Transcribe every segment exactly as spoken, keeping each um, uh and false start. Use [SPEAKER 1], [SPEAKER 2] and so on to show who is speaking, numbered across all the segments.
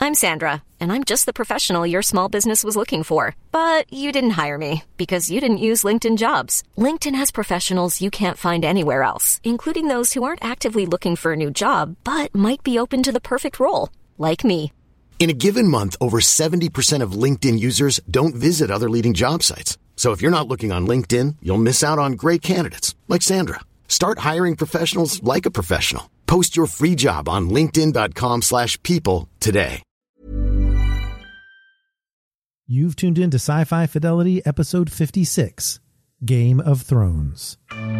[SPEAKER 1] I'm Sandra, and I'm just the professional your small business was looking for. But you didn't hire me because you didn't use LinkedIn Jobs. LinkedIn has professionals you can't find anywhere else, including those who aren't actively looking for a new job, but might be open to the perfect role, like me.
[SPEAKER 2] In a given month, over seventy percent of LinkedIn users don't visit other leading job sites. So if you're not looking on LinkedIn, you'll miss out on great candidates like Sandra. Start hiring professionals like a professional. Post your free job on linkedin.com slash people today.
[SPEAKER 3] You've tuned in to Sci-Fi Fidelity, episode fifty-six, Game of Thrones.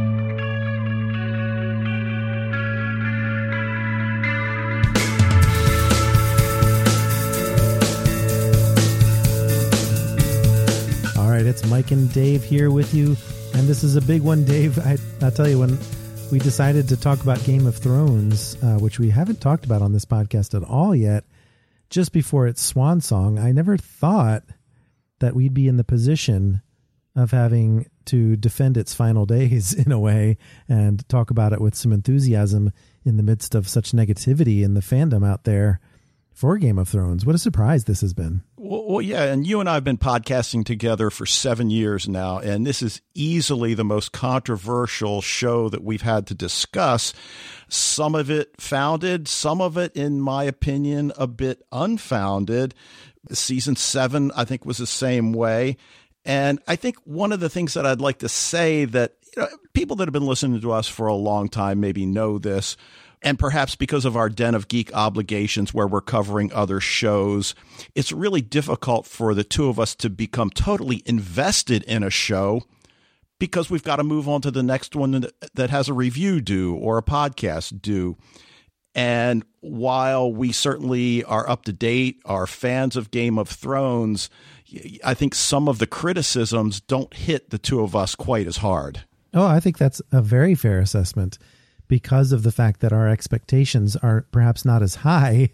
[SPEAKER 3] All right, it's Mike and Dave here with you, and this is a big one, Dave. I, I'll tell you, when we decided to talk about Game of Thrones, uh, which we haven't talked about on this podcast at all yet, just before its swan song, I never thought that we'd be in the position of having to defend its final days in a way and talk about it with some enthusiasm in the midst of such negativity in the fandom out there for Game of Thrones. What a surprise this has been.
[SPEAKER 4] Well, well, yeah, and you and I have been podcasting together for seven years now, and this is easily the most controversial show that we've had to discuss. Some of it founded, some of it, in my opinion, a bit unfounded. Season seven, I think, was the same way. And I think one of the things that I'd like to say that, you know, people that have been listening to us for a long time maybe know this, and perhaps because of our Den of Geek obligations where we're covering other shows, it's really difficult for the two of us to become totally invested in a show because we've got to move on to the next one that has a review due or a podcast due. And while we certainly are up to date, are fans of Game of Thrones, I think some of the criticisms don't hit the two of us quite as hard.
[SPEAKER 3] Oh, I think that's a very fair assessment, because of the fact that our expectations are perhaps not as high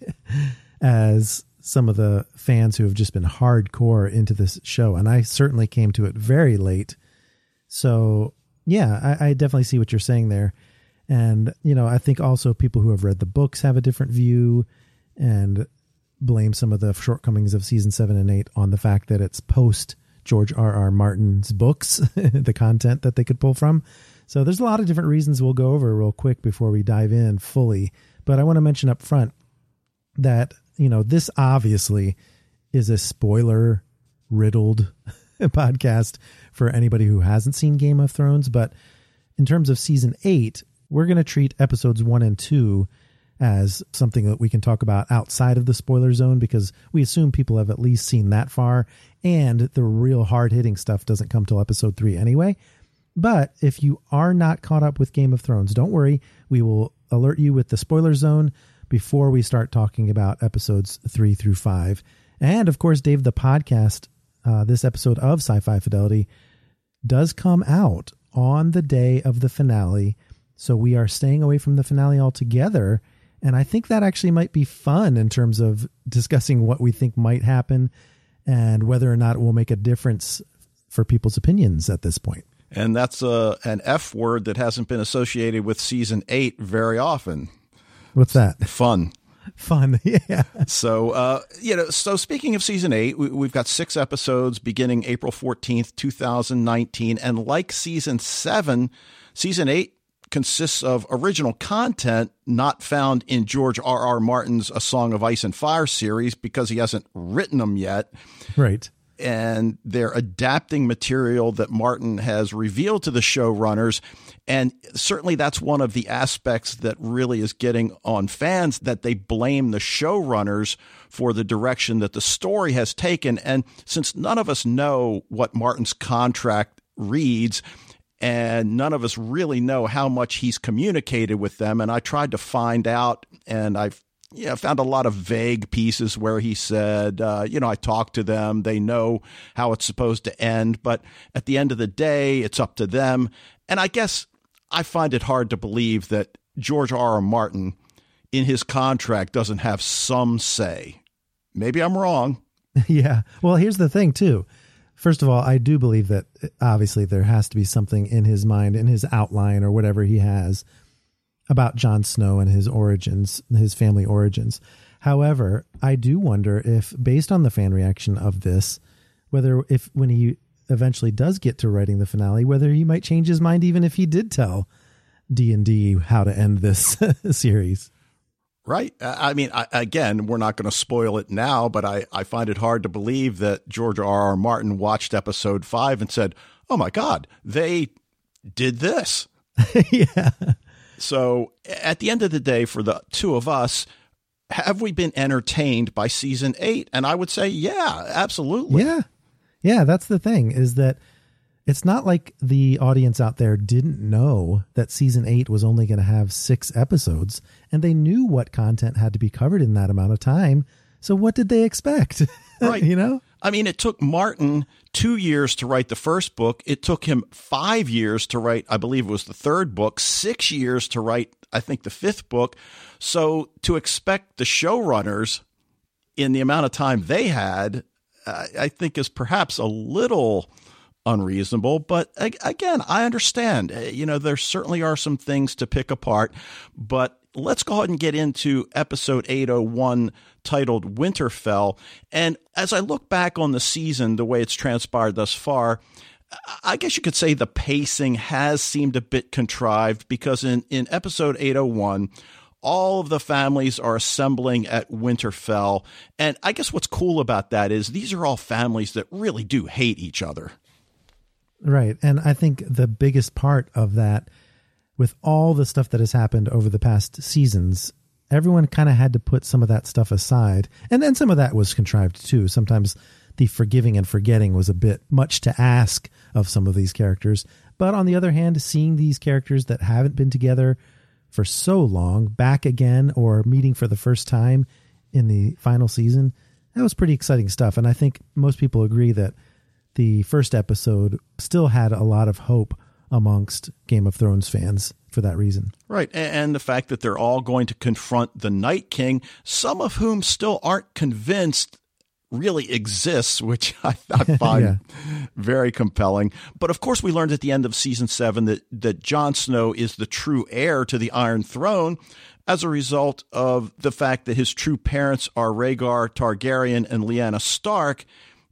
[SPEAKER 3] as some of the fans who have just been hardcore into this show. And I certainly came to it very late. So yeah, I, I definitely see what you're saying there. And, you know, I think also people who have read the books have a different view and blame some of the shortcomings of season seven and eight on the fact that it's post George R R. Martin's books, the content that they could pull from. So there's a lot of different reasons we'll go over real quick before we dive in fully. But I want to mention up front that, you know, this obviously is a spoiler riddled podcast for anybody who hasn't seen Game of Thrones. But in terms of season eight, we're going to treat episodes one and two as something that we can talk about outside of the spoiler zone, because we assume people have at least seen that far, and the real hard hitting stuff doesn't come till episode three anyway. But if you are not caught up with Game of Thrones, don't worry. We will alert you with the spoiler zone before we start talking about episodes three through five. And of course, Dave, the podcast, uh, this episode of Sci-Fi Fidelity does come out on the day of the finale. So we are staying away from the finale altogether. And I think that actually might be fun in terms of discussing what we think might happen and whether or not it will make a difference for people's opinions at this point.
[SPEAKER 4] And that's a, an F word that hasn't been associated with season eight very often.
[SPEAKER 3] What's that?
[SPEAKER 4] Fun.
[SPEAKER 3] Fun, yeah.
[SPEAKER 4] So, uh, you know, so speaking of season eight, we, we've got six episodes beginning April fourteenth, twenty nineteen. And like season seven, season eight consists of original content not found in George R R. Martin's A Song of Ice and Fire series because he hasn't written them yet.
[SPEAKER 3] Right.
[SPEAKER 4] And they're adapting material that Martin has revealed to the showrunners. And certainly that's one of the aspects that really is getting on fans, that they blame the showrunners for the direction that the story has taken. And since none of us know what Martin's contract reads, and none of us really know how much he's communicated with them, and I tried to find out, and I've Yeah, found a lot of vague pieces where he said, uh, you know, I talked to them. They know how it's supposed to end. But at the end of the day, it's up to them. And I guess I find it hard to believe that George R R. Martin in his contract doesn't have some say. Maybe I'm wrong.
[SPEAKER 3] Yeah. Well, here's the thing, too. First of all, I do believe that obviously there has to be something in his mind, in his outline or whatever he has, about Jon Snow and his origins, his family origins. However, I do wonder if, based on the fan reaction of this, whether if when he eventually does get to writing the finale, whether he might change his mind even if he did tell D and D how to end this series.
[SPEAKER 4] Right. I mean, I, again, we're not going to spoil it now, but I, I find it hard to believe that George R. R. Martin watched episode five and said, oh, my God, they did this.
[SPEAKER 3] Yeah.
[SPEAKER 4] So at the end of the day, for the two of us, have we been entertained by season eight? And I would say, yeah, absolutely.
[SPEAKER 3] Yeah. Yeah, that's the thing, is that it's not like the audience out there didn't know that season eight was only going to have six episodes, and they knew what content had to be covered in that amount of time. So what did they expect?
[SPEAKER 4] Right.
[SPEAKER 3] You know?
[SPEAKER 4] I mean, it took Martin two years to write the first book. It took him five years to write, I believe it was the third book, six years to write, I think, the fifth book. So to expect the showrunners in the amount of time they had, uh, I think is perhaps a little unreasonable. But again, I understand, you know, there certainly are some things to pick apart, but let's go ahead and get into episode eight oh one, titled Winterfell. And as I look back on the season, the way it's transpired thus far, I guess you could say the pacing has seemed a bit contrived, because in, in episode eight oh one, all of the families are assembling at Winterfell. And I guess what's cool about that is these are all families that really do hate each other.
[SPEAKER 3] Right. And I think the biggest part of that, with all the stuff that has happened over the past seasons, everyone kind of had to put some of that stuff aside. And then some of that was contrived too. Sometimes the forgiving and forgetting was a bit much to ask of some of these characters. But on the other hand, seeing these characters that haven't been together for so long back again, or meeting for the first time in the final season, that was pretty exciting stuff. And I think most people agree that the first episode still had a lot of hope amongst Game of Thrones fans for that reason. Right.
[SPEAKER 4] And the fact that they're all going to confront the Night King, some of whom still aren't convinced really exists, which I, I find yeah. very compelling. But of course, we learned at the end of season seven that, that Jon Snow is the true heir to the Iron Throne as a result of the fact that his true parents are Rhaegar Targaryen and Lyanna Stark.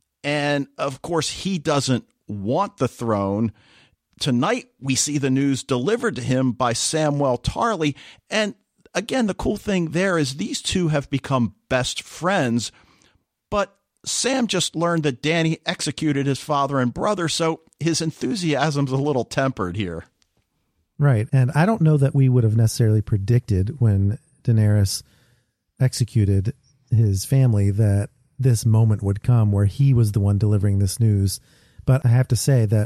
[SPEAKER 4] And of course, he doesn't want the throne. Tonight, we see the news delivered to him by Samwell Tarly. And again, the cool thing there is these two have become best friends. But Sam just learned that Dany executed his father and brother, so his enthusiasm's a little tempered here.
[SPEAKER 3] Right. And I don't know that we would have necessarily predicted when Daenerys executed his family that this moment would come where he was the one delivering this news. But I have to say that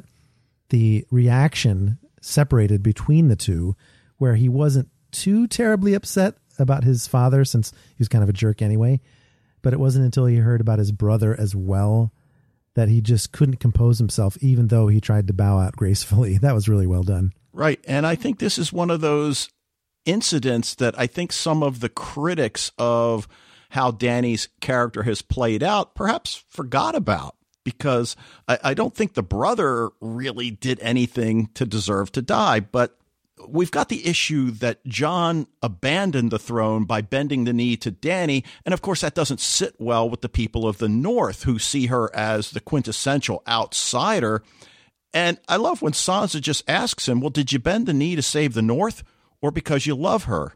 [SPEAKER 3] the reaction separated between the two, where he wasn't too terribly upset about his father, since he was kind of a jerk anyway. But it wasn't until he heard about his brother as well that he just couldn't compose himself, even though he tried to bow out gracefully. That was really well done.
[SPEAKER 4] Right. And I think this is one of those incidents that I think some of the critics of how Dany's character has played out perhaps forgot about, because I, I don't think the brother really did anything to deserve to die. But we've got the issue that Jon abandoned the throne by bending the knee to Dany. And of course, that doesn't sit well with the people of the North, who see her as the quintessential outsider. And I love when Sansa just asks him, well, did you bend the knee to save the North or because you love her?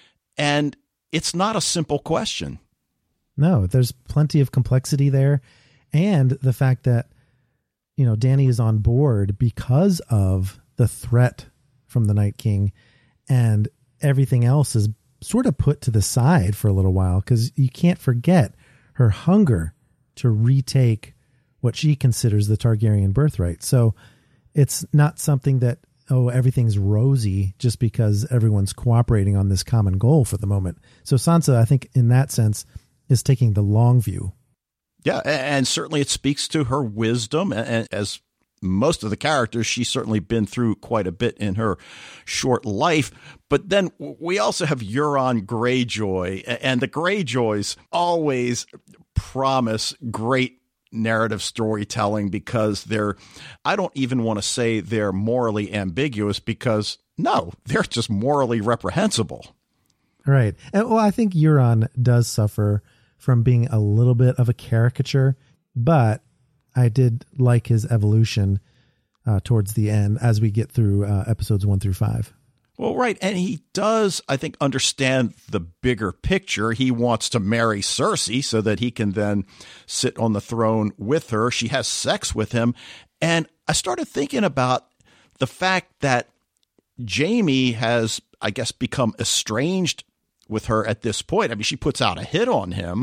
[SPEAKER 4] And it's not a simple question.
[SPEAKER 3] No, there's plenty of complexity there. And the fact that, you know, Dany is on board because of the threat from the Night King, and everything else is sort of put to the side for a little while, because you can't forget her hunger to retake what she considers the Targaryen birthright. So it's not something that, oh, everything's rosy just because everyone's cooperating on this common goal for the moment. So Sansa, I think in that sense, is taking the long view.
[SPEAKER 4] Yeah, and certainly it speaks to her wisdom, and as most of the characters, she's certainly been through quite a bit in her short life. But then we also have Euron Greyjoy, and the Greyjoys always promise great narrative storytelling, because they're, I don't even want to say they're morally ambiguous, because no, they're just morally reprehensible.
[SPEAKER 3] Right. And well, I think Euron does suffer from being a little bit of a caricature, but I did like his evolution uh, towards the end as we get through uh, episodes one through five.
[SPEAKER 4] Well, right. And he does, I think, understand the bigger picture. He wants to marry Cersei so that he can then sit on the throne with her. She has sex with him. And I started thinking about the fact that Jaime has, I guess, become estranged with her at this point. I mean, she puts out a hit on him.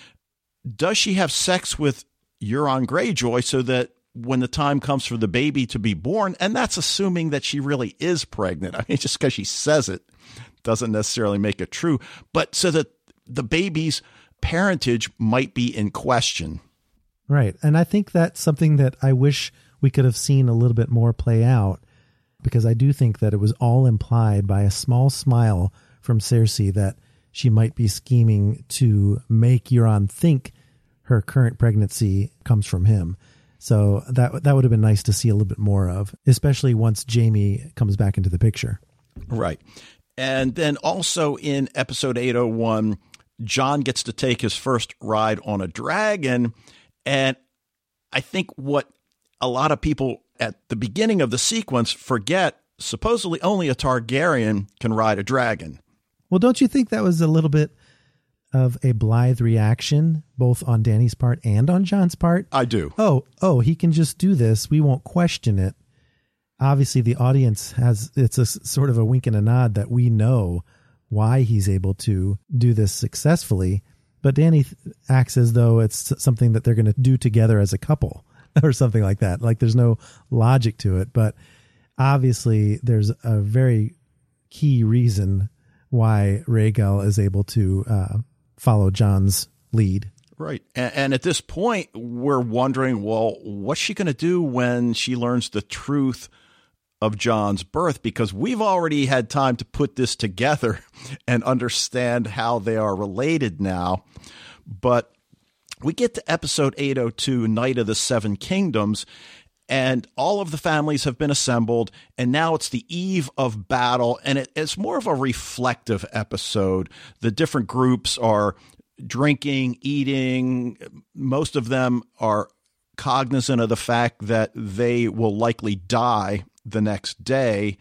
[SPEAKER 4] Does she have sex with Euron Greyjoy so that when the time comes for the baby to be born, and that's assuming that she really is pregnant. I mean, just because she says it doesn't necessarily make it true, but so that the baby's parentage might be in question.
[SPEAKER 3] Right. And I think that's something that I wish we could have seen a little bit more play out, because I do think that it was all implied by a small smile from Cersei that she might be scheming to make Euron think her current pregnancy comes from him. So that that would have been nice to see a little bit more of, especially once Jaime comes back into the picture.
[SPEAKER 4] Right. And then also in episode eight oh one, Jon gets to take his first ride on a dragon. And I think what a lot of people at the beginning of the sequence forget, supposedly only a Targaryen can ride a dragon.
[SPEAKER 3] Well, don't you think that was a little bit of a blithe reaction, both on Dany's part and on Jon's part?
[SPEAKER 4] I do.
[SPEAKER 3] Oh, oh, he can just do this. We won't question it. Obviously, the audience has, it's a sort of a wink and a nod that we know why he's able to do this successfully. But Dany acts as though it's something that they're going to do together as a couple or something like that. Like there's no logic to it. But obviously, there's a very key reason why Rhaegal is able to uh, follow Jon's lead.
[SPEAKER 4] Right. And, and at this point, we're wondering, well, what's she going to do when she learns the truth of Jon's birth? Because we've already had time to put this together and understand how they are related now. But we get to episode eight oh two, Night of the Seven Kingdoms, and all of the families have been assembled, and now it's the eve of battle, and it, it's more of a reflective episode. The different groups are drinking, eating. Most of them are cognizant of the fact that they will likely die the next day.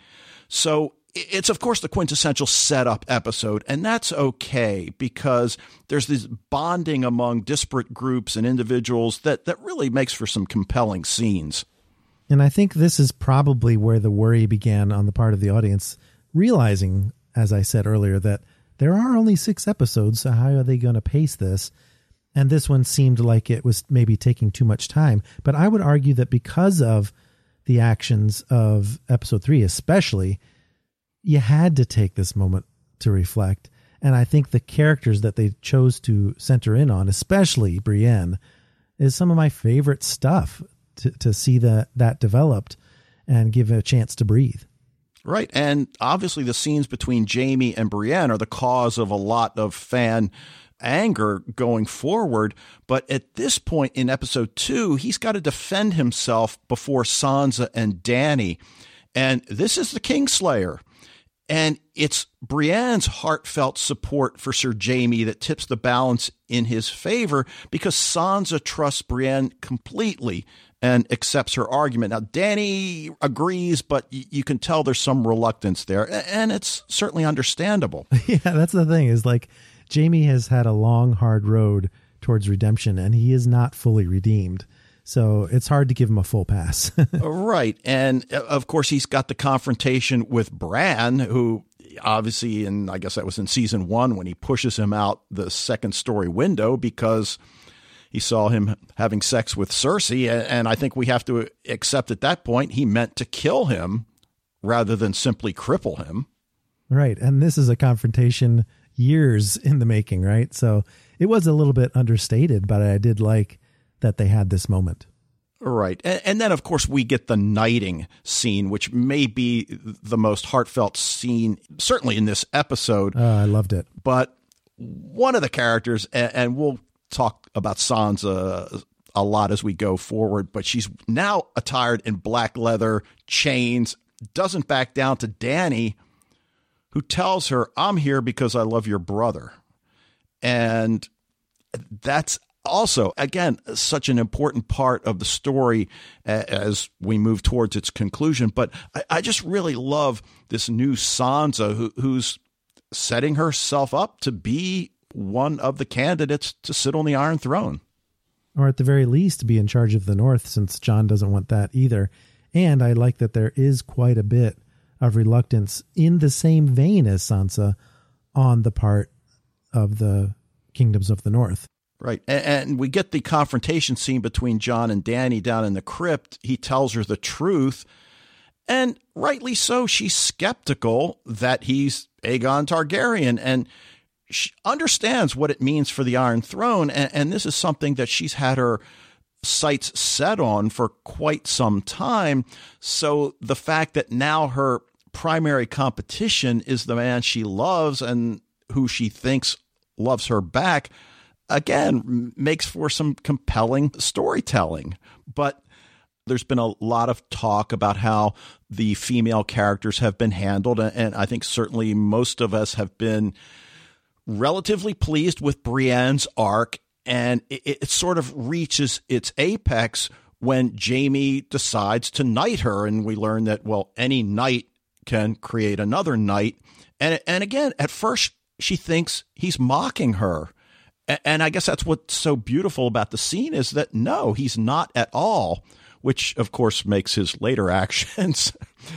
[SPEAKER 4] So it's, of course, the quintessential setup episode, and that's okay because there's this bonding among disparate groups and individuals that, that really makes for some compelling scenes.
[SPEAKER 3] And I think this is probably where the worry began on the part of the audience, realizing, as I said earlier, that there are only six episodes, so how are they going to pace this? And this one seemed like it was maybe taking too much time. But I would argue that because of the actions of episode three, especially, you had to take this moment to reflect. And I think the characters that they chose to center in on, especially Brienne, is some of my favorite stuff to, to see that, that developed and give it a chance to breathe.
[SPEAKER 4] Right. And obviously the scenes between Jaime and Brienne are the cause of a lot of fan anger going forward. But at this point in episode two, he's got to defend himself before Sansa and Dany. And this is the Kingslayer. And it's Brienne's heartfelt support for Sir Jaime that tips the balance in his favor because Sansa trusts Brienne completely and accepts her argument. Now, Dany agrees, but y- you can tell there's some reluctance there, and it's certainly understandable.
[SPEAKER 3] Yeah, that's the thing is like Jaime has had a long, hard road towards redemption, and he is not fully redeemed. So it's hard to give him a full pass.
[SPEAKER 4] Right. And of course, he's got the confrontation with Bran, who obviously, and I guess that was in season one when he pushes him out the second story window because he saw him having sex with Cersei. And I think we have to accept at that point he meant to kill him rather than simply cripple him.
[SPEAKER 3] Right. And this is a confrontation years in the making, right? So it was a little bit understated, but I did like that they had this moment.
[SPEAKER 4] Right. And, and then, of course, we get the knighting scene, which may be the most heartfelt scene, certainly in this episode.
[SPEAKER 3] Uh, I loved it.
[SPEAKER 4] But one of the characters, and, and we'll talk about Sansa a lot as we go forward, but she's now attired in black leather, chains, doesn't back down to Dany, who tells her, I'm here because I love your brother. And that's also, again, such an important part of the story as we move towards its conclusion. But I, I just really love this new Sansa who, who's setting herself up to be one of the candidates to sit on the Iron Throne.
[SPEAKER 3] Or at the very least, be in charge of the North, since Jon doesn't want that either. And I like that there is quite a bit of reluctance in the same vein as Sansa on the part of the kingdoms of the North.
[SPEAKER 4] Right. And, and we get the confrontation scene between Jon and Dany down in the crypt. He tells her the truth. And rightly so, she's skeptical that he's Aegon Targaryen. And she understands what it means for the Iron Throne. And, and this is something that she's had her sights set on for quite some time. So the fact that now her primary competition is the man she loves and who she thinks loves her back, again, makes for some compelling storytelling. But there's been a lot of talk about how the female characters have been handled. And I think certainly most of us have been relatively pleased with Brienne's arc. And it, it sort of reaches its apex when Jaime decides to knight her. And we learn that, well, any knight can create another knight. And, and again, at first she thinks he's mocking her. And I guess that's what's so beautiful about the scene is that, no, he's not at all, which, of course, makes his later actions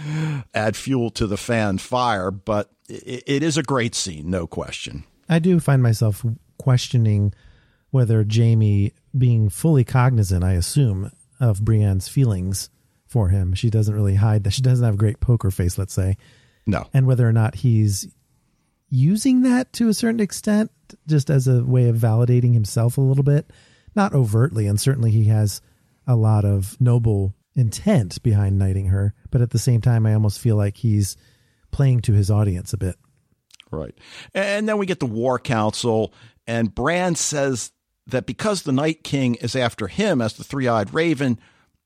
[SPEAKER 4] add fuel to the fan fire. But it, it is a great scene, no question.
[SPEAKER 3] I do find myself questioning whether Jaime, being fully cognizant, I assume, of Brienne's feelings for him. She doesn't really hide that. She doesn't have a great poker face, let's say.
[SPEAKER 4] No.
[SPEAKER 3] And whether or not he's using that to a certain extent, just as a way of validating himself a little bit, not overtly. And certainly he has a lot of noble intent behind knighting her. But at the same time, I almost feel like he's playing to his audience a bit.
[SPEAKER 4] Right. And then we get the War Council, and Bran says that because the Night King is after him as the three-eyed raven,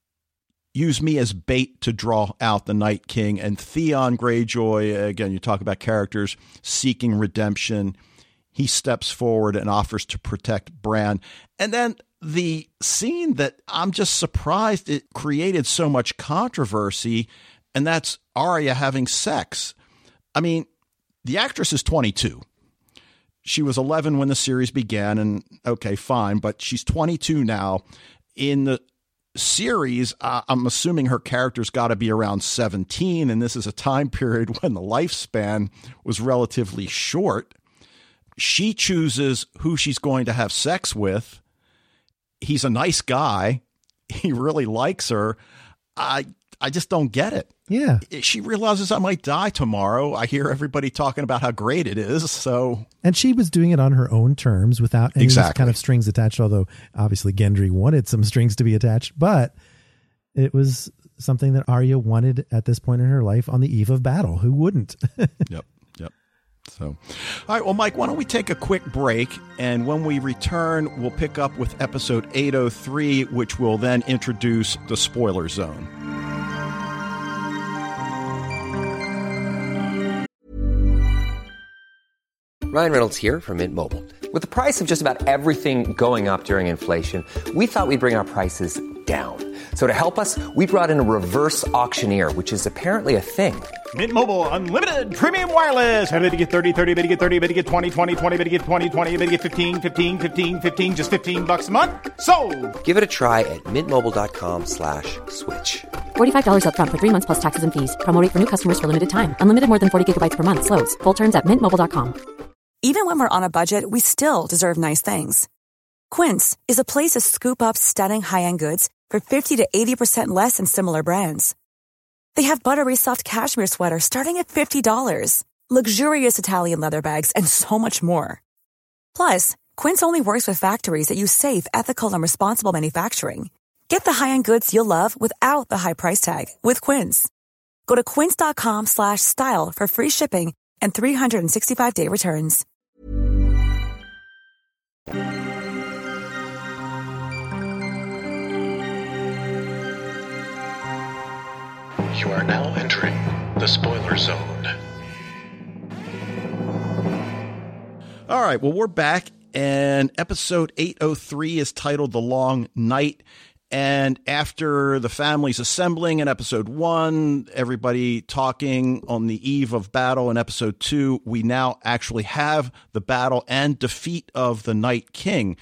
[SPEAKER 4] use me as bait to draw out the Night King. And Theon Greyjoy, again, you talk about characters seeking redemption. He steps forward and offers to protect Bran. And then the scene that I'm just surprised it created so much controversy, and that's Arya having sex. I mean, the actress is twenty-two. She was eleven when the series began, and okay, fine, but she's twenty-two now. In the series, uh, I'm assuming her character's got to be around seventeen, and this is a time period when the lifespan was relatively short. She chooses who she's going to have sex with. He's a nice guy. He really likes her. I I just don't get it.
[SPEAKER 3] Yeah.
[SPEAKER 4] She realizes I might die tomorrow. I hear everybody talking about how great it is. So,
[SPEAKER 3] and she was doing it on her own terms without any
[SPEAKER 4] exactly.
[SPEAKER 3] kind of strings attached, although obviously Gendry wanted some strings to be attached, but it was something that Arya wanted at this point in her life on the eve of battle. Who wouldn't?
[SPEAKER 4] Yep. Yep. So, all right. Well, Mike, why don't we take a quick break? And when we return, we'll pick up with episode eight oh three, which will then introduce the spoiler zone.
[SPEAKER 5] Ryan Reynolds here from Mint Mobile. With the price of just about everything going up during inflation, we thought we'd bring our prices down. So to help us, we brought in a reverse auctioneer, which is apparently a thing.
[SPEAKER 6] Mint Mobile Unlimited Premium Wireless. How to get thirty, thirty, how to get thirty, how to get twenty, twenty, twenty, how to get twenty, twenty, how to get fifteen, fifteen, fifteen, fifteen, just fifteen bucks a month? Sold!
[SPEAKER 5] Give it a try at mintmobile.com slash switch.
[SPEAKER 7] forty-five dollars up front for three months plus taxes and fees. Promo rate for new customers for limited time. Unlimited more than forty gigabytes per month. Slows full terms at mint mobile dot com.
[SPEAKER 8] Even when we're on a budget, we still deserve nice things. Quince is a place to scoop up stunning high-end goods for fifty to eighty percent less than similar brands. They have buttery soft cashmere sweaters starting at fifty dollars, luxurious Italian leather bags, and so much more. Plus, Quince only works with factories that use safe, ethical, and responsible manufacturing. Get the high-end goods you'll love without the high price tag with Quince. Go to quince.com slash style for free shipping and three sixty-five day returns.
[SPEAKER 9] You are now entering the spoiler zone.
[SPEAKER 4] All right, well, we're back, and episode eight oh three is titled The Long Night. And after the family's assembling in episode one, everybody talking on the eve of battle in episode two, we now actually have the battle and defeat of the Night King.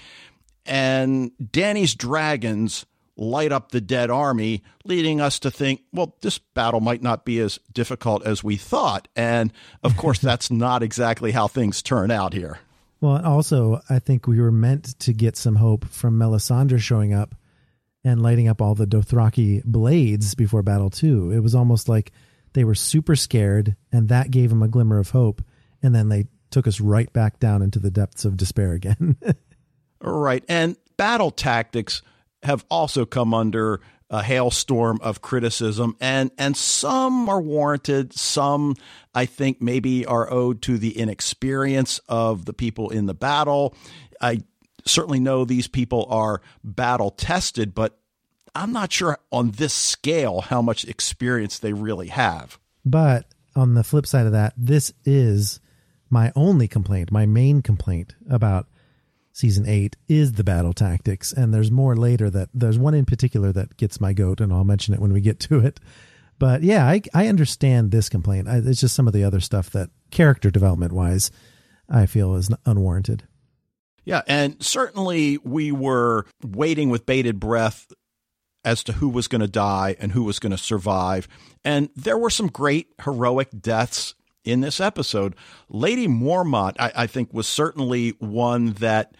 [SPEAKER 4] And Dany's dragons light up the dead army, leading us to think, well, this battle might not be as difficult as we thought. And, of course, that's not exactly how things turn out here.
[SPEAKER 3] Well, also, I think we were meant to get some hope from Melisandre showing up and lighting up all the Dothraki blades before battle too. It was almost like they were super scared, and that gave them a glimmer of hope. And then they took us right back down into the depths of despair again.
[SPEAKER 4] Right. And battle tactics have also come under a hailstorm of criticism, and, and some are warranted. Some, I think, maybe are owed to the inexperience of the people in the battle. I certainly know these people are battle tested, but I'm not sure on this scale how much experience they really have.
[SPEAKER 3] But on the flip side of that, this is my only complaint, my main complaint about season eight is the battle tactics. And there's more later that there's one in particular that gets my goat, and I'll mention it when we get to it. But yeah, I, I understand this complaint. I, it's just some of the other stuff that character development wise, I feel is unwarranted.
[SPEAKER 4] Yeah, and certainly we were waiting with bated breath as to who was going to die and who was going to survive. And there were some great heroic deaths in this episode. Lady Mormont, I, I think, was certainly one that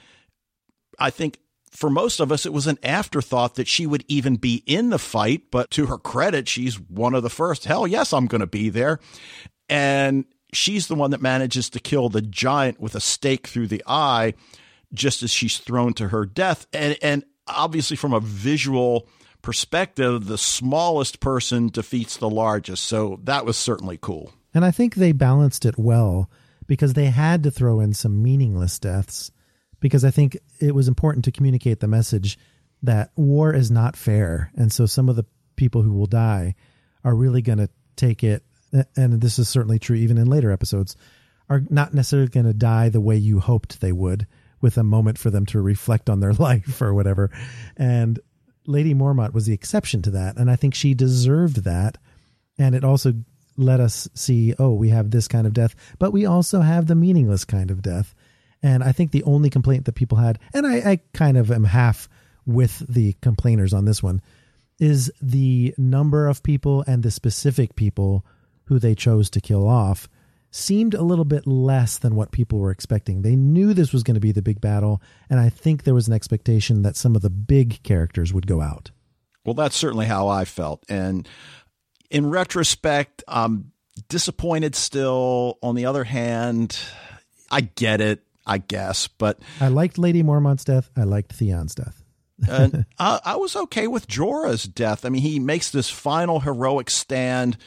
[SPEAKER 4] I think for most of us, it was an afterthought that she would even be in the fight. But to her credit, she's one of the first. Hell yes, I'm going to be there. And she's the one that manages to kill the giant with a stake through the eye, just as she's thrown to her death. And, and obviously from a visual perspective, the smallest person defeats the largest. So that was certainly cool.
[SPEAKER 3] And I think they balanced it well because they had to throw in some meaningless deaths, because I think it was important to communicate the message that war is not fair. And so some of the people who will die are really going to take it, and this is certainly true even in later episodes, are not necessarily going to die the way you hoped they would, with a moment for them to reflect on their life or whatever. And Lady Mormont was the exception to that. And I think she deserved that. And it also let us see, oh, we have this kind of death, but we also have the meaningless kind of death. And I think the only complaint that people had, and I, I kind of am half with the complainers on this one, is the number of people and the specific people who they chose to kill off seemed a little bit less than what people were expecting. They knew this was going to be the big battle, and I think there was an expectation that some of the big characters would go out.
[SPEAKER 4] Well, that's certainly how I felt. And in retrospect, I'm disappointed still. On the other hand, I get it, I guess. But
[SPEAKER 3] I liked Lady Mormont's death. I liked Theon's death.
[SPEAKER 4] And I, I was okay with Jorah's death. I mean, he makes this final heroic stand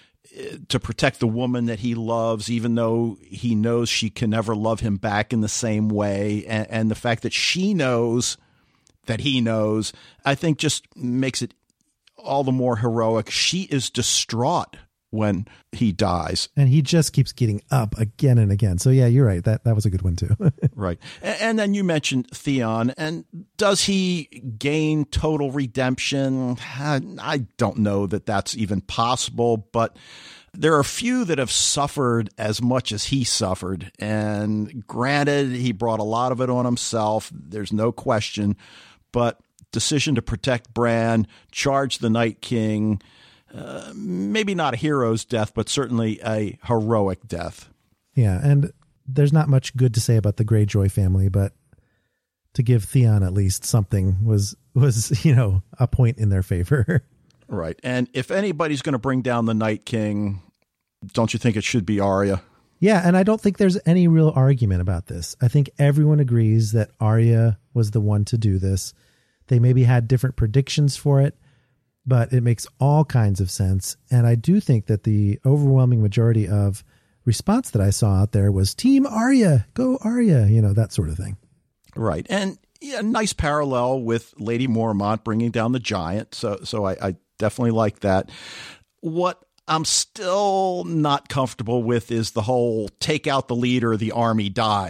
[SPEAKER 4] to protect the woman that he loves, even though he knows she can never love him back in the same way. And, and the fact that she knows that he knows, I think just makes it all the more heroic. She is distraught when he dies.
[SPEAKER 3] And he just keeps getting up again and again. So yeah, you're right. That that was a good one too.
[SPEAKER 4] Right. And, and then you mentioned Theon, and does he gain total redemption? I don't know that that's even possible, but there are few that have suffered as much as he suffered. And granted, he brought a lot of it on himself. There's no question, but decision to protect Bran, charge the Night King, Uh, maybe not a hero's death, but certainly a heroic death.
[SPEAKER 3] Yeah, and there's not much good to say about the Greyjoy family, but to give Theon at least something was, was you know, a point in their favor.
[SPEAKER 4] Right. And if anybody's going to bring down the Night King, don't you think it should be Arya?
[SPEAKER 3] Yeah, and I don't think there's any real argument about this. I think everyone agrees that Arya was the one to do this. They maybe had different predictions for it, but it makes all kinds of sense. And I do think that the overwhelming majority of response that I saw out there was Team Arya, go Arya, you know, that sort of thing.
[SPEAKER 4] Right. And yeah, nice parallel with Lady Mormont bringing down the giant. So, so I, I definitely like that. What I'm still not comfortable with is the whole take out the leader, the army dies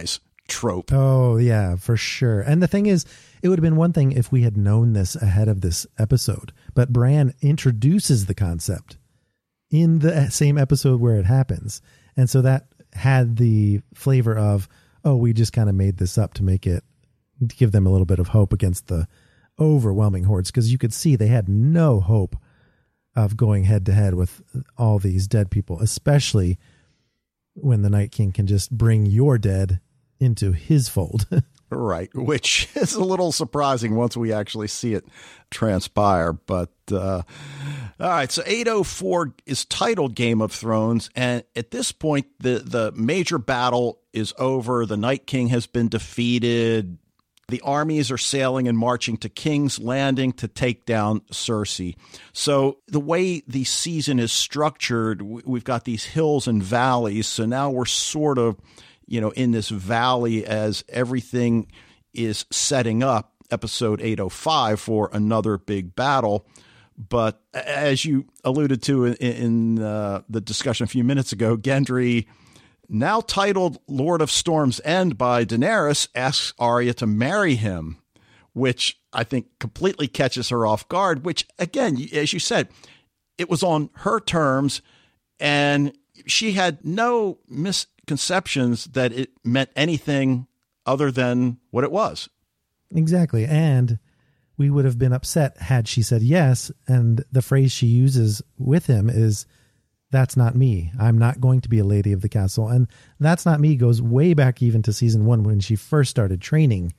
[SPEAKER 4] trope.
[SPEAKER 3] Oh, yeah, for sure. And the thing is, it would have been one thing if we had known this ahead of this episode, but Bran introduces the concept in the same episode where it happens. And so that had the flavor of, oh, we just kind of made this up to make it, to give them a little bit of hope against the overwhelming hordes, because you could see they had no hope of going head to head with all these dead people, especially when the Night King can just bring your dead into his fold.
[SPEAKER 4] Right, which is a little surprising once we actually see it transpire. But uh, all right, so eight oh four is titled Game of Thrones, and at this point, the the major battle is over. The Night King has been defeated. The armies are sailing and marching to King's Landing to take down Cersei. So the way the season is structured, we've got these hills and valleys. So now we're sort of, you know, in this valley as everything is setting up episode eight oh five for another big battle. But as you alluded to in, in uh, the discussion a few minutes ago, Gendry, now titled Lord of Storm's End by Daenerys, asks Arya to marry him, which I think completely catches her off guard, which, again, as you said, it was on her terms, and she had no misconceptions that it meant anything other than what it was.
[SPEAKER 3] Exactly. And we would have been upset had she said yes. And the phrase she uses with him is, "That's not me. I'm not going to be a lady of the castle." And "that's not me" goes way back even to season one when she first started training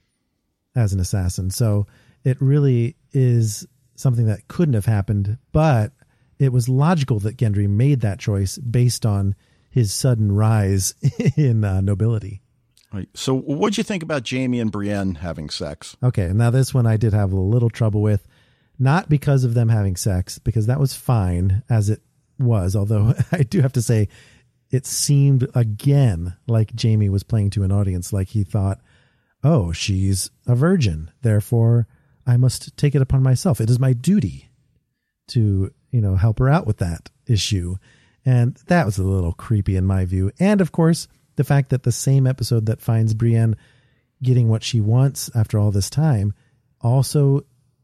[SPEAKER 3] as an assassin. So it really is something that couldn't have happened, but it was logical that Gendry made that choice based on his sudden rise in uh, nobility.
[SPEAKER 4] Right. So what'd you think about Jaime and Brienne having sex?
[SPEAKER 3] Okay. Now this one I did have a little trouble with, not because of them having sex, because that was fine as it was. Although I do have to say it seemed again like Jaime was playing to an audience, like he thought, oh, she's a virgin, therefore I must take it upon myself. It is my duty to, you know, help her out with that issue. And that was a little creepy in my view. And of course, the fact that the same episode that finds Brienne getting what she wants after all this time also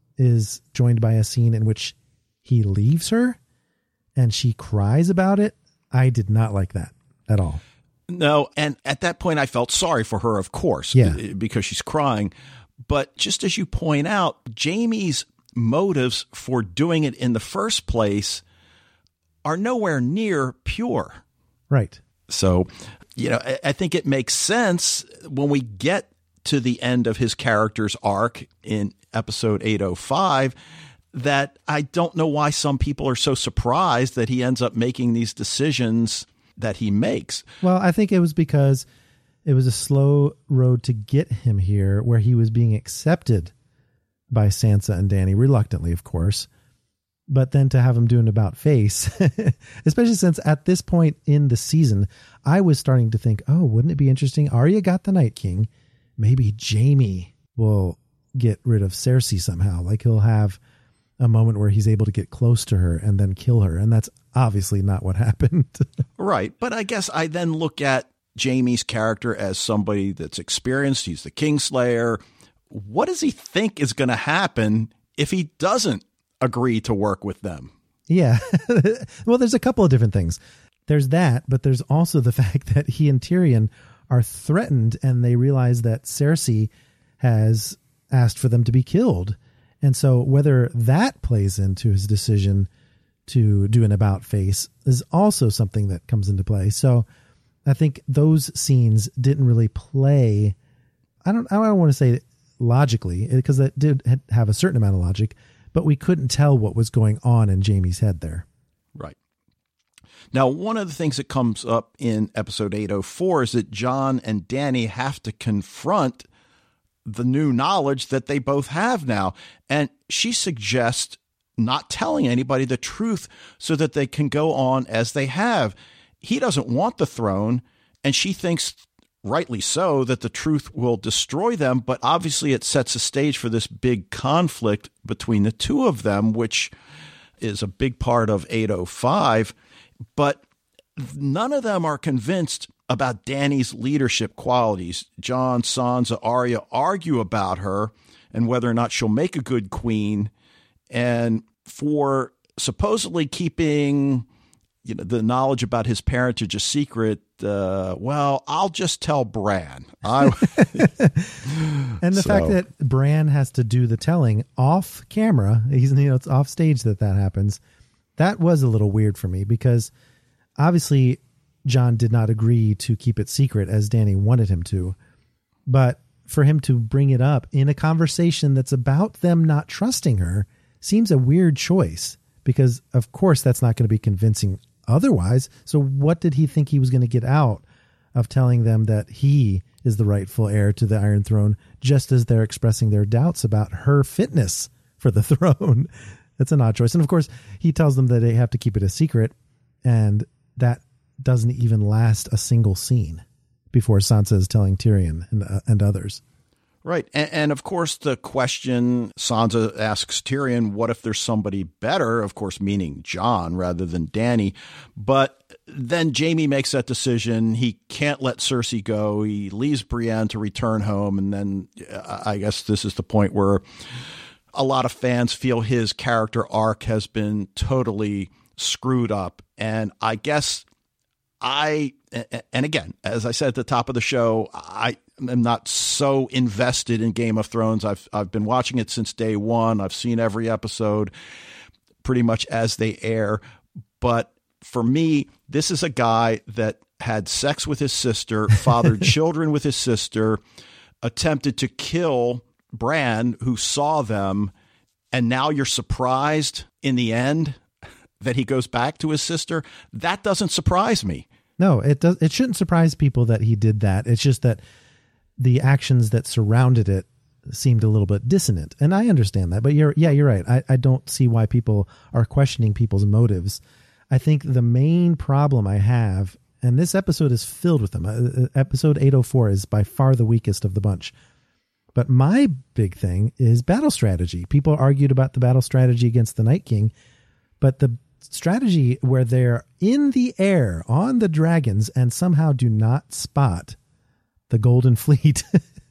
[SPEAKER 3] is joined by a scene in which he leaves her and she cries about it. I did not like that at all.
[SPEAKER 4] No, and at that point I felt sorry for her, of course,
[SPEAKER 3] yeah.
[SPEAKER 4] because she's crying. But just as you point out, Jaime's motives for doing it in the first place are nowhere near pure.
[SPEAKER 3] Right.
[SPEAKER 4] So, you know, I, I think it makes sense when we get to the end of his character's arc in episode eight oh five that I don't know why some people are so surprised that he ends up making these decisions that he makes.
[SPEAKER 3] Well, I think it was because it was a slow road to get him here, where he was being accepted by Sansa and Dany, reluctantly, of course, but then to have him do an about face, especially since at this point in the season, I was starting to think, oh, wouldn't it be interesting? Arya got the Night King. Maybe Jaime will get rid of Cersei somehow. Like he'll have a moment where he's able to get close to her and then kill her. And that's obviously not what happened.
[SPEAKER 4] Right. But I guess I then look at Jaime's character as somebody that's experienced. He's the Kingslayer. What does he think is going to happen if he doesn't agree to work with them?
[SPEAKER 3] Yeah. Well, there's a couple of different things. There's that, but there's also the fact that he and Tyrion are threatened and they realize that Cersei has asked for them to be killed. And so whether that plays into his decision to do an about face is also something that comes into play. So I think those scenes didn't really play. I don't, I don't want to say logically, because that did have a certain amount of logic, but we couldn't tell what was going on in Jaime's head there.
[SPEAKER 4] Right. Now, one of the things that comes up in episode eight oh four is that Jon and Dany have to confront the new knowledge that they both have now. And she suggests not telling anybody the truth so that they can go on as they have. He doesn't want the throne, and she thinks, rightly so, that the truth will destroy them. But obviously it sets a stage for this big conflict between the two of them, which is a big part of eight oh five. But none of them are convinced about Dany's leadership qualities. Jon, Sansa, Arya argue about her and whether or not she'll make a good queen. And for supposedly keeping, you know, the knowledge about his parentage a secret, uh, well, I'll just tell Bran. I,
[SPEAKER 3] and the
[SPEAKER 4] so.
[SPEAKER 3] fact that Bran has to do the telling off camera, he's, you know, it's off stage that that happens. That was a little weird for me because obviously Jon did not agree to keep it secret as Dany wanted him to, but for him to bring it up in a conversation that's about them not trusting her seems a weird choice because of course that's not going to be convincing otherwise. So what did he think he was going to get out of telling them that he is the rightful heir to the Iron Throne, just as they're expressing their doubts about her fitness for the throne? That's an odd choice. And of course he tells them that they have to keep it a secret, and that doesn't even last a single scene before Sansa is telling Tyrion and, uh, and others.
[SPEAKER 4] Right. And, and of course, the question Sansa asks Tyrion, what if there's somebody better? Of course, meaning Jon rather than Dany. But then Jaime makes that decision. He can't let Cersei go. He leaves Brienne to return home. And then uh, I guess this is the point where a lot of fans feel his character arc has been totally screwed up. And I guess I, and again, as I said at the top of the show, I am not so invested in Game of Thrones. I've I've been watching it since day one. I've seen every episode pretty much as they air. But for me, this is a guy that had sex with his sister, fathered children with his sister, attempted to kill Bran, who saw them, and now you're surprised in the end that he goes back to his sister. That doesn't surprise me.
[SPEAKER 3] No, it does. It shouldn't surprise people that he did that. It's just that the actions that surrounded it seemed a little bit dissonant. And I understand that, but you're, yeah, you're right. I, I don't see why people are questioning people's motives. I think the main problem I have, and this episode is filled with them. Uh, episode eight oh four is by far the weakest of the bunch. But my big thing is battle strategy. People argued about the battle strategy against the Night King, but the strategy where they're in the air on the dragons and somehow do not spot the Golden Fleet.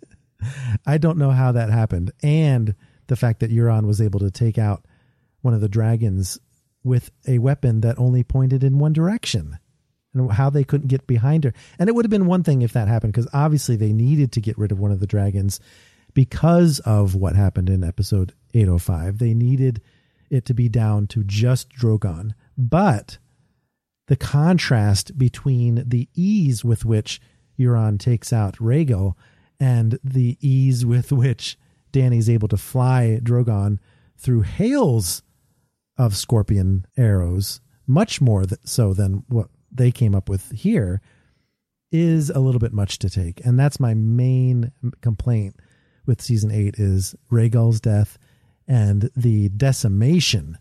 [SPEAKER 3] I don't know how that happened. And the fact that Euron was able to take out one of the dragons with a weapon that only pointed in one direction, and how they couldn't get behind her. And it would have been one thing if that happened, because obviously they needed to get rid of one of the dragons because of what happened in episode eight oh five. They needed it to be down to just Drogon. But the contrast between the ease with which Euron takes out Rhaegal and the ease with which Dany's able to fly Drogon through hails of scorpion arrows, much more th- so than what they came up with here, is a little bit much to take. And that's my main complaint with season eight is Rhaegal's death and the decimation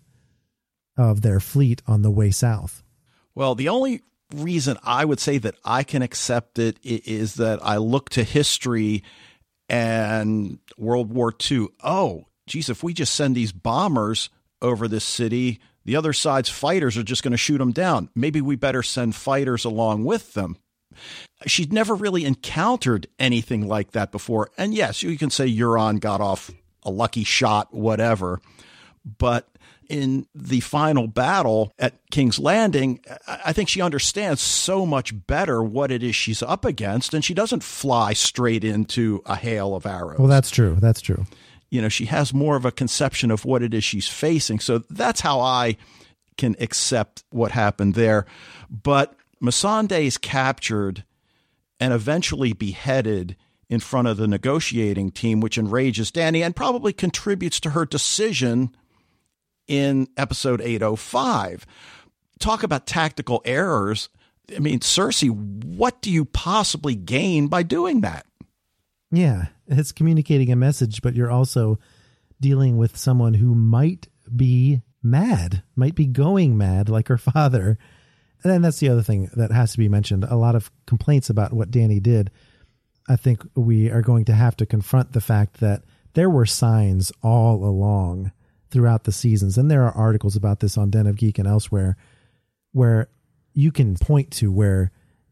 [SPEAKER 3] of their fleet on the way south.
[SPEAKER 4] Well, the only reason I would say that I can accept it is that I look to history and World War Two. Oh, geez, if we just send these bombers over this city, the other side's fighters are just going to shoot them down. Maybe we better send fighters along with them. She'd never really encountered anything like that before. And yes, you can say Euron got off a lucky shot, whatever. But in the final battle at King's Landing, I think she understands so much better what it is she's up against, and she doesn't fly straight into a hail of arrows.
[SPEAKER 3] Well, that's true. That's true.
[SPEAKER 4] You know, she has more of a conception of what it is she's facing. So that's how I can accept what happened there. But Missandei is captured and eventually beheaded in front of the negotiating team, which enrages Dany and probably contributes to her decision in episode eight oh five. Talk about tactical errors. I mean, Cersei, what do you possibly gain by doing that?
[SPEAKER 3] Yeah, it's communicating a message, but you're also dealing with someone who might be mad, might be going mad like her father. And then that's the other thing that has to be mentioned. A lot of complaints about what Dany did. I think we are going to have to confront the fact that there were signs all along throughout the seasons. And there are articles about this on Den of Geek and elsewhere where you can point to where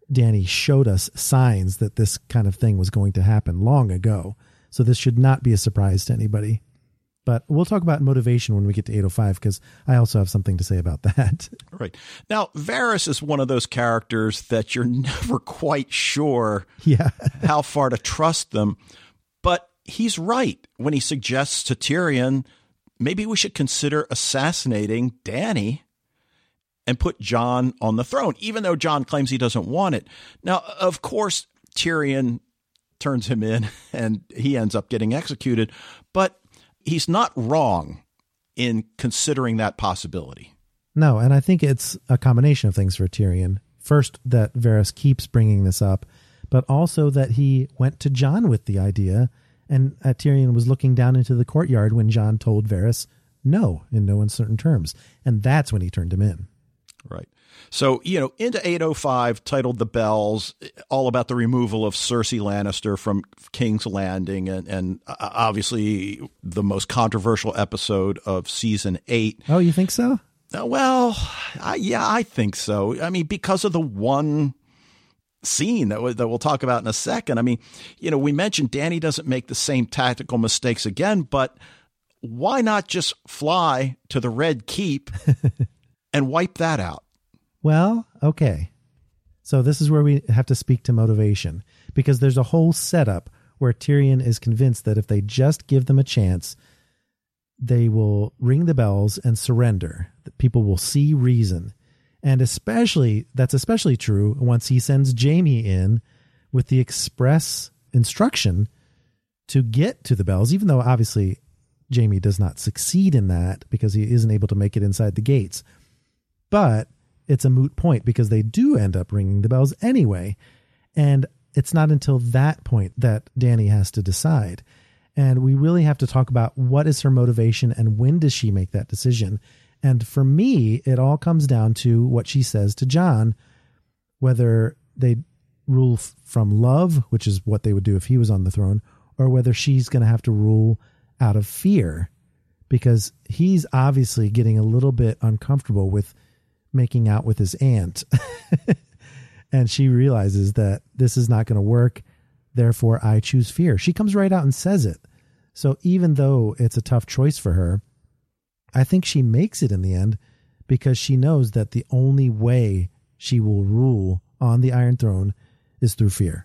[SPEAKER 3] Dany showed us signs that this kind of thing was going to happen long ago. So this should not be a surprise to anybody. But we'll talk about motivation when we get to eight oh five, because I also have something to say about that.
[SPEAKER 4] Right. Now, Varys is one of those characters that you're never quite sure
[SPEAKER 3] yeah.
[SPEAKER 4] how far to trust them. But he's right when he suggests to Tyrion, maybe we should consider assassinating Dany and put Jon on the throne, even though Jon claims he doesn't want it. Now, of course, Tyrion turns him in and he ends up getting executed, but he's not wrong in considering that possibility.
[SPEAKER 3] No, and I think it's a combination of things for Tyrion. First, that Varys keeps bringing this up, but also that he went to Jon with the idea, and uh, Tyrion was looking down into the courtyard when Jon told Varys no, in no uncertain terms, and that's when he turned him in.
[SPEAKER 4] Right. So, you know, into eight oh five, titled The Bells, all about the removal of Cersei Lannister from King's Landing, and, and obviously the most controversial episode of season eight.
[SPEAKER 3] Oh, you think so?
[SPEAKER 4] Uh, well, I, yeah, I think so. I mean, because of the one scene that, w- that we'll talk about in a second. I mean, you know, we mentioned Dany doesn't make the same tactical mistakes again, but why not just fly to the Red Keep and wipe that out?
[SPEAKER 3] Well, okay. So this is where we have to speak to motivation, because there's a whole setup where Tyrion is convinced that if they just give them a chance, they will ring the bells and surrender. That people will see reason. And especially, that's especially true once he sends Jaime in with the express instruction to get to the bells, even though obviously Jaime does not succeed in that because he isn't able to make it inside the gates. But it's a moot point because they do end up ringing the bells anyway. And it's not until that point that Dany has to decide. And we really have to talk about what is her motivation and when does she make that decision. And for me, it all comes down to what she says to Jon, whether they rule f- from love, which is what they would do if he was on the throne, or whether she's going to have to rule out of fear, because he's obviously getting a little bit uncomfortable with making out with his aunt. And she realizes that this is not going to work. Therefore, I choose fear. She comes right out and says it. So even though it's a tough choice for her, I think she makes it in the end because she knows that the only way she will rule on the Iron Throne is through fear.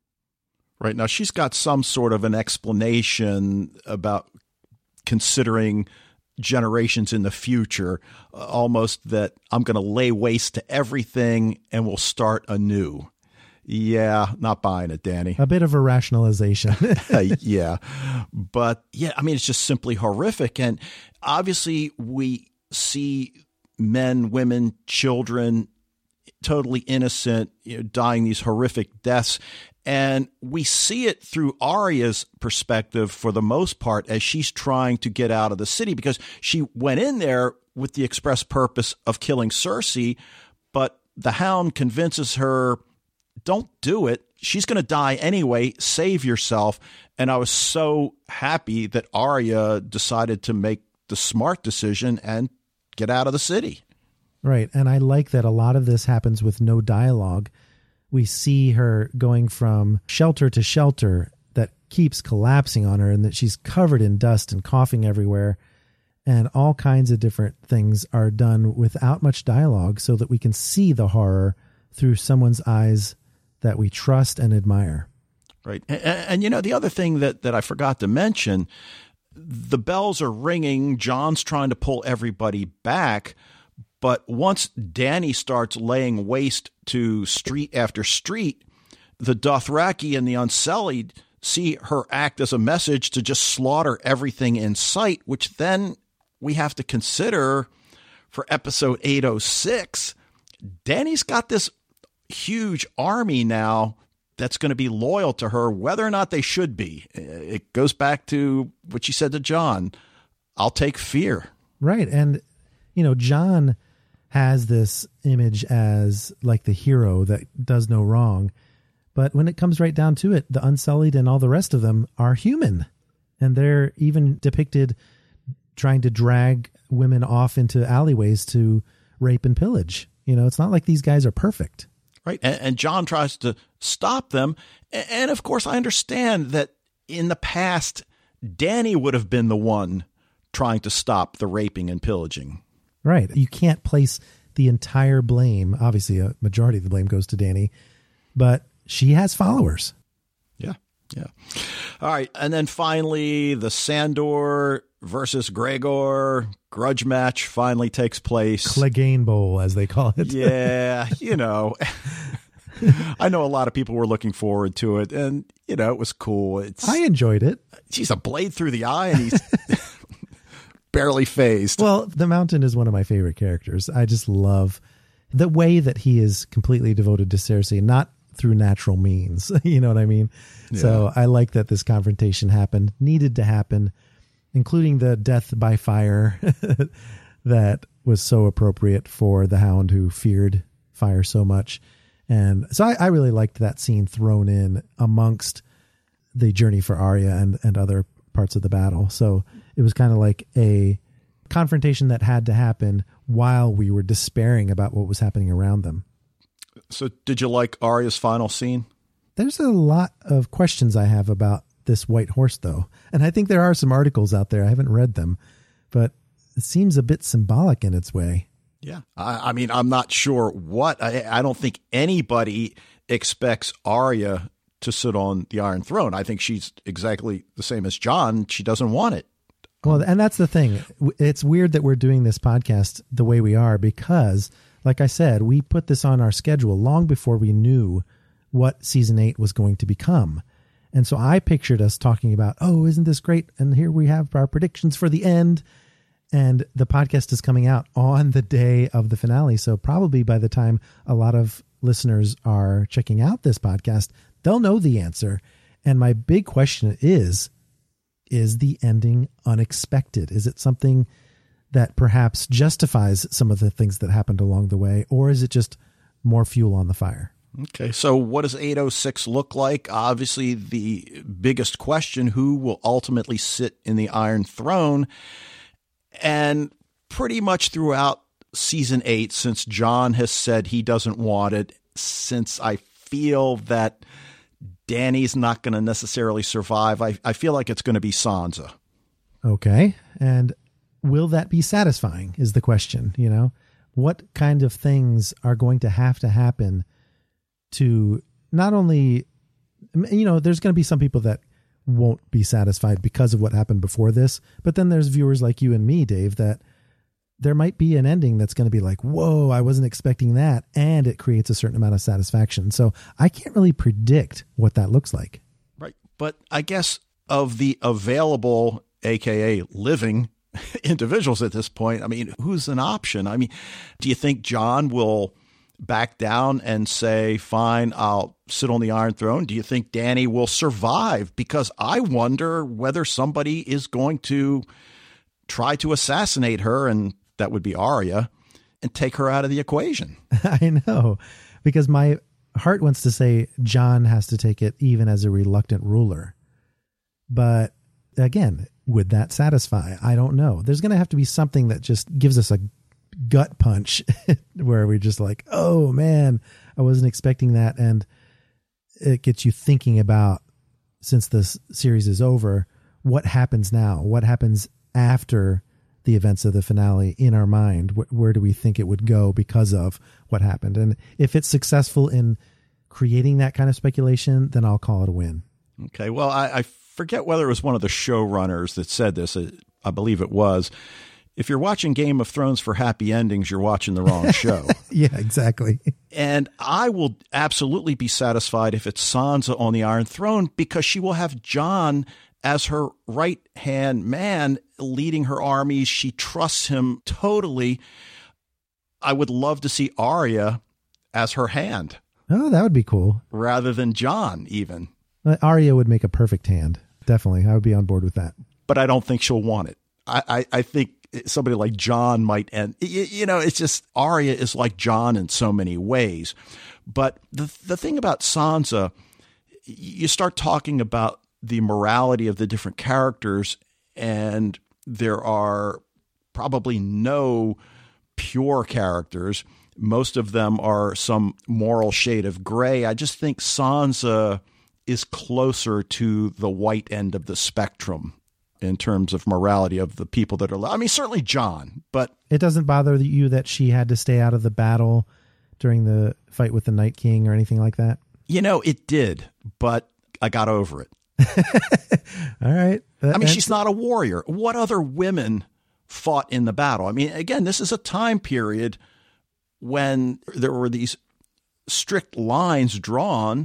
[SPEAKER 4] Right. Now, she's got some sort of an explanation about considering generations in the future, uh, almost that I'm going to lay waste to everything and we'll start anew. Yeah, not buying it, Dany.
[SPEAKER 3] A bit of a rationalization.
[SPEAKER 4] Yeah. But yeah, I mean, it's just simply horrific. And obviously we see men, women, children, totally innocent, you know, dying these horrific deaths. And we see it through Arya's perspective for the most part as she's trying to get out of the city, because she went in there with the express purpose of killing Cersei, but the Hound convinces her, don't do it. She's going to die anyway. Save yourself. And I was so happy that Arya decided to make the smart decision and get out of the city.
[SPEAKER 3] Right. And I like that a lot of this happens with no dialogue. We see her going from shelter to shelter that keeps collapsing on her, and that she's covered in dust and coughing everywhere. And all kinds of different things are done without much dialogue so that we can see the horror through someone's eyes that we trust and admire.
[SPEAKER 4] Right. And, and you know, the other thing that, that I forgot to mention, the bells are ringing. Jon's trying to pull everybody back. But once Dany starts laying waste to street after street, the Dothraki and the Unsullied see her act as a message to just slaughter everything in sight, which then we have to consider for episode eight oh six. Dany's got this huge army now that's going to be loyal to her, whether or not they should be. It goes back to what she said to Jon, I'll take fear.
[SPEAKER 3] Right. And, you know, Jon has this image as like the hero that does no wrong. But when it comes right down to it, the Unsullied and all the rest of them are human. And they're even depicted trying to drag women off into alleyways to rape and pillage. You know, it's not like these guys are perfect.
[SPEAKER 4] Right. And, and Jon tries to stop them. And, and of course, I understand that in the past, Dany would have been the one trying to stop the raping and pillaging.
[SPEAKER 3] Right. You can't place the entire blame. Obviously, a majority of the blame goes to Dany, but she has followers.
[SPEAKER 4] Yeah. Yeah. All right. And then finally, the Sandor versus Gregor grudge match finally takes place.
[SPEAKER 3] Clegane Bowl, as they call it.
[SPEAKER 4] Yeah. You know, I know a lot of people were looking forward to it, and, you know, it was cool. It's,
[SPEAKER 3] I enjoyed it.
[SPEAKER 4] She's a blade through the eye, and he's barely phased.
[SPEAKER 3] Well, the Mountain is one of my favorite characters. I just love the way that he is completely devoted to Cersei, not through natural means. You know what I mean? Yeah. So I like that this confrontation happened, needed to happen, including the death by fire that was so appropriate for the Hound, who feared fire so much. And so I, I really liked that scene thrown in amongst the journey for Arya and, and other parts of the battle. So it was kind of like a confrontation that had to happen while we were despairing about what was happening around them.
[SPEAKER 4] So did you like Arya's final scene?
[SPEAKER 3] There's a lot of questions I have about this white horse, though. And I think there are some articles out there. I haven't read them, but it seems a bit symbolic in its way.
[SPEAKER 4] Yeah. I, I mean, I'm not sure what. I, I don't think anybody expects Arya to sit on the Iron Throne. I think she's exactly the same as Jon. She doesn't want it.
[SPEAKER 3] Well, and that's the thing. It's weird that we're doing this podcast the way we are because, like I said, we put this on our schedule long before we knew what season eight was going to become. And so I pictured us talking about, oh, isn't this great? And here we have our predictions for the end. And the podcast is coming out on the day of the finale. So probably by the time a lot of listeners are checking out this podcast, they'll know the answer. And my big question is, is the ending unexpected? Is it something that perhaps justifies some of the things that happened along the way? Or is it just more fuel on the fire?
[SPEAKER 4] Okay, so what does eight oh six look like? Obviously, the biggest question, who will ultimately sit in the Iron Throne? And pretty much throughout season eight, since Jon has said he doesn't want it, since I feel that Dany's not going to necessarily survive, I, I feel like it's going to be Sansa.
[SPEAKER 3] Okay, and will that be satisfying is the question, you know? What kind of things are going to have to happen to not only, you know, there's going to be some people that won't be satisfied because of what happened before this, but then there's viewers like you and me, Dave, that there might be an ending that's going to be like, whoa, I wasn't expecting that. And it creates a certain amount of satisfaction. So I can't really predict what that looks like.
[SPEAKER 4] Right. But I guess of the available, A K A living individuals at this point, I mean, who's an option? I mean, do you think Jon will back down and say, fine, I'll sit on the Iron Throne? Do you think Dany will survive? Because I wonder whether somebody is going to try to assassinate her, and that would be Arya, and take her out of the equation.
[SPEAKER 3] I know, because my heart wants to say Jon has to take it even as a reluctant ruler. But again, would that satisfy? I don't know. There's going to have to be something that just gives us a gut punch where we're just like, oh man, I wasn't expecting that. And it gets you thinking about, since this series is over, what happens now? What happens after the events of the finale in our mind? Where, where do we think it would go because of what happened? And if it's successful in creating that kind of speculation, then I'll call it a win.
[SPEAKER 4] Okay. Well, I, I forget whether it was one of the showrunners that said this. I believe it was. If you're watching Game of Thrones for happy endings, you're watching the wrong show.
[SPEAKER 3] Yeah, exactly.
[SPEAKER 4] And I will absolutely be satisfied if it's Sansa on the Iron Throne, because she will have Jon as her right-hand man leading her armies. She trusts him totally. I would love to see Arya as her hand.
[SPEAKER 3] Oh, that would be cool.
[SPEAKER 4] Rather than Jon, even.
[SPEAKER 3] Uh, Arya would make a perfect hand. Definitely. I would be on board with that.
[SPEAKER 4] But I don't think she'll want it. I, I, I think somebody like Jon might end. You, you know, it's just Arya is like Jon in so many ways. But the the thing about Sansa, you start talking about the morality of the different characters, and there are probably no pure characters. most of them are some moral shade of gray. I just think Sansa is closer to the white end of the spectrum in terms of morality of the people that are, I mean, certainly Jon, but
[SPEAKER 3] it doesn't bother you that she had to stay out of the battle during the fight with the Night King or anything like that?
[SPEAKER 4] You know, it did, but I got over it.
[SPEAKER 3] All right.
[SPEAKER 4] I mean, she's not a warrior. What other women fought in the battle? I mean, again, this is a time period when there were these strict lines drawn,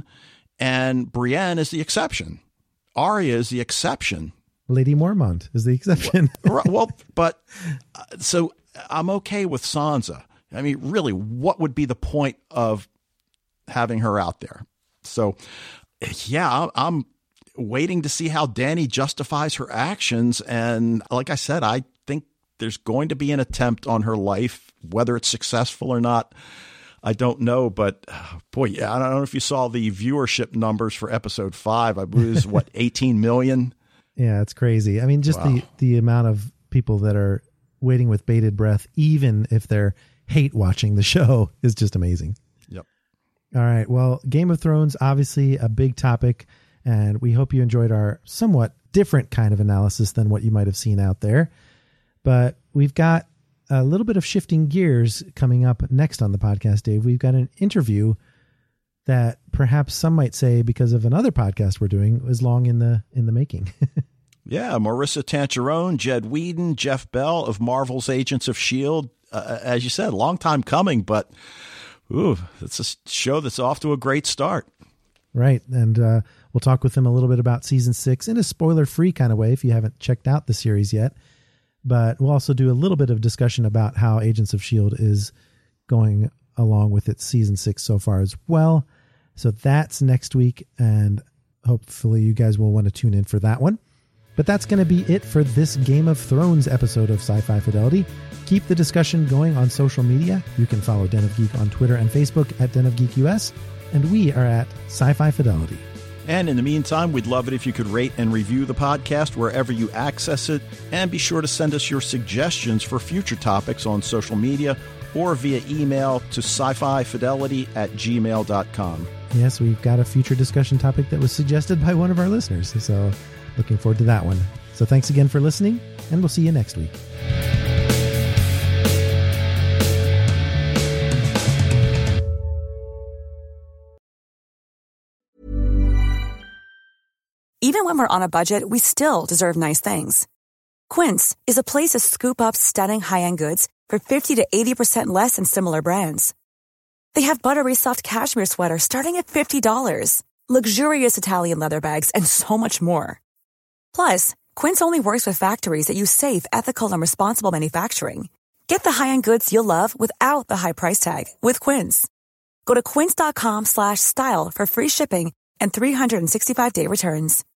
[SPEAKER 4] and Brienne is the exception. Arya is the exception.
[SPEAKER 3] Lady Mormont is the exception.
[SPEAKER 4] well, well, but uh, so I'm okay with Sansa. I mean, really, what would be the point of having her out there? So, yeah, I'm waiting to see how Dany justifies her actions. And like I said, I think there's going to be an attempt on her life, whether it's successful or not. I don't know, but boy, yeah, I don't know if you saw the viewership numbers for episode five. I believe it was, what, eighteen million?
[SPEAKER 3] Yeah, it's crazy. I mean, just wow. the, the amount of people that are waiting with bated breath, even if they're hate watching the show, is just amazing.
[SPEAKER 4] Yep.
[SPEAKER 3] All right. Well, Game of Thrones, obviously a big topic, and we hope you enjoyed our somewhat different kind of analysis than what you might have seen out there. But we've got a little bit of shifting gears coming up next on the podcast, Dave. We've got an interview that perhaps some might say, because of another podcast we're doing, was long in the in the making.
[SPEAKER 4] Yeah, Marissa Tancherone, Jed Whedon, Jeff Bell of Marvel's Agents of S H I E L D. Uh, as you said, long time coming, but ooh, it's a show that's off to a great start.
[SPEAKER 3] Right, and uh, we'll talk with them a little bit about season six in a spoiler-free kind of way if you haven't checked out the series yet. But we'll also do a little bit of discussion about how Agents of S H I E L D is going along with its season six so far as well. So that's next week, and hopefully you guys will want to tune in for that one. But that's going to be it for this Game of Thrones episode of Sci-Fi Fidelity. Keep the discussion going on social media. You can follow Den of Geek on Twitter and Facebook at Den of Geek U S, and we are at Sci-Fi Fidelity.
[SPEAKER 4] And in the meantime, we'd love it if you could rate and review the podcast wherever you access it, and be sure to send us your suggestions for future topics on social media or via email to sci-fi fidelity at gmail dot com.
[SPEAKER 3] Yes, we've got a future discussion topic that was suggested by one of our listeners, so looking forward to that one. So thanks again for listening, and we'll see you next week.
[SPEAKER 8] Even when we're on a budget, we still deserve nice things. Quince is a place to scoop up stunning high-end goods for fifty to eighty percent less than similar brands. They have buttery soft cashmere sweaters starting at fifty dollars, luxurious Italian leather bags, and so much more. Plus, Quince only works with factories that use safe, ethical, and responsible manufacturing. Get the high-end goods you'll love without the high price tag with Quince. Go to quince dot com slash style for free shipping and three sixty-five day returns.